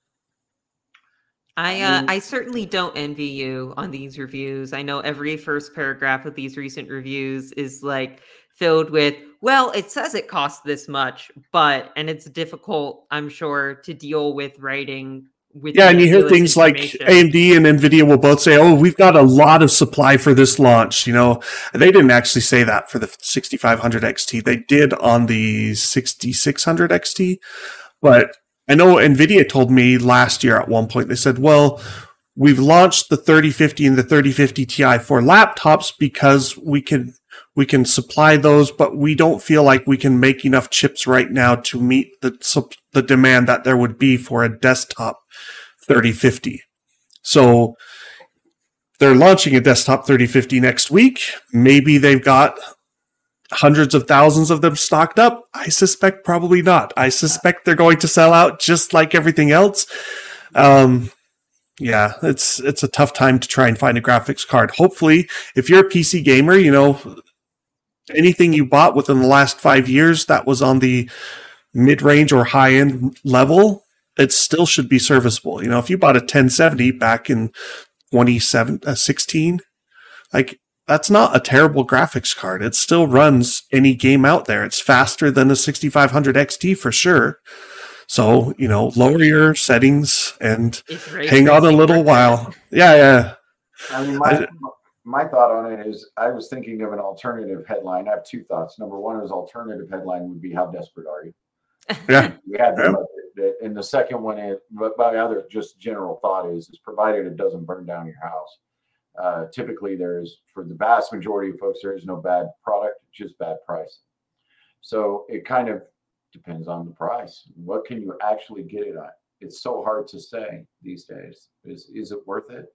I certainly don't envy you on these reviews. I know every first paragraph of these recent reviews is like filled with, well, it says it costs this much, and it's difficult, I'm sure, to deal with writing. And you hear things like AMD and NVIDIA will both say, oh, we've got a lot of supply for this launch. They didn't actually say that for the 6500 XT. They did on the 6600 XT, but I know NVIDIA told me last year at one point, they said, well, we've launched the 3050 and the 3050 Ti for laptops because we can supply those, but we don't feel like we can make enough chips right now to meet the demand that there would be for a desktop 3050. So they're launching a desktop 3050 next week. Maybe they've got hundreds of thousands of them stocked up. I suspect probably not. I suspect they're going to sell out just like everything else. Yeah, it's a tough time to try and find a graphics card. Hopefully, if you're a PC gamer, anything you bought within the last 5 years that was on the mid-range or high-end level, it still should be serviceable. If you bought a 1070 back in 2016, like, that's not a terrible graphics card. It still runs any game out there. It's faster than the 6500 XT for sure. So, lower your settings and hang on a little while. Yeah. I mean, my thought on it is I was thinking of an alternative headline. I have two thoughts. Number one is alternative headline would be how desperate are you? Yeah. We had the budget. And the second one is, but my other just general thought is provided it doesn't burn down your house. Typically there's, for the vast majority of folks, there is no bad product, just bad price. So it kind of depends on the price. What can you actually get it at? It's so hard to say these days. Is it worth it?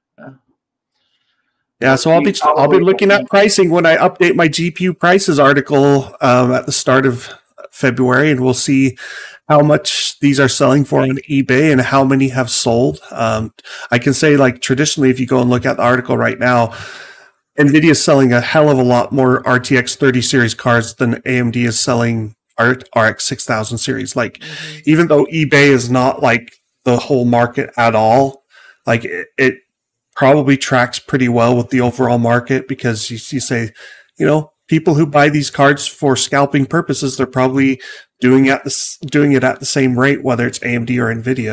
Yeah, so I'll be looking at pricing when I update my GPU prices article at the start of February, and we'll see how much these are selling for on eBay and how many have sold. I can say, like, traditionally, if you go and look at the article right now, NVIDIA is selling a hell of a lot more RTX 30 series cards than AMD is selling RX 6000 series. Like, even though eBay is not like the whole market at all, like it probably tracks pretty well with the overall market, because you say, people who buy these cards for scalping purposes, they're probably doing it at the same rate, whether it's AMD or NVIDIA.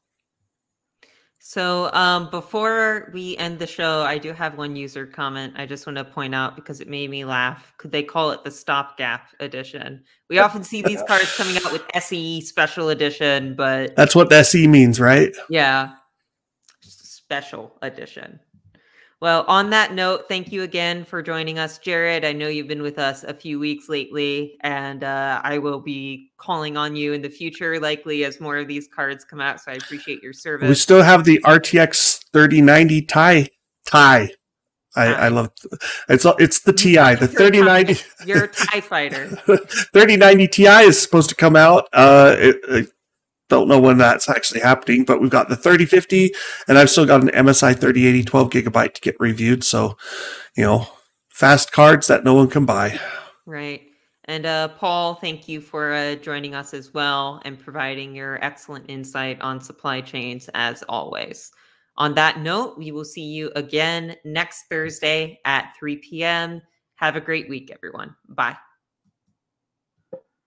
So before we end the show, I do have one user comment I just want to point out because it made me laugh. Could they call it the stopgap edition? We often see these cards coming out with SE special edition, but that's what the SE means, right? Yeah. Special edition. Well, on that note, thank you again for joining us, Jared. I know you've been with us a few weeks lately, and I will be calling on you in the future, likely as more of these cards come out. So I appreciate your service. We still have the RTX 3090 Ti. I love it's the Ti, the 3090. You're a TIE fighter. 3090 Ti is supposed to come out. Don't know when that's actually happening, but we've got the 3050, and I've still got an MSI 3080 12 gigabyte to get reviewed. So, fast cards that no one can buy. Right. And Paul, thank you for joining us as well and providing your excellent insight on supply chains as always. On that note, we will see you again next Thursday at 3 p.m. Have a great week, everyone. Bye.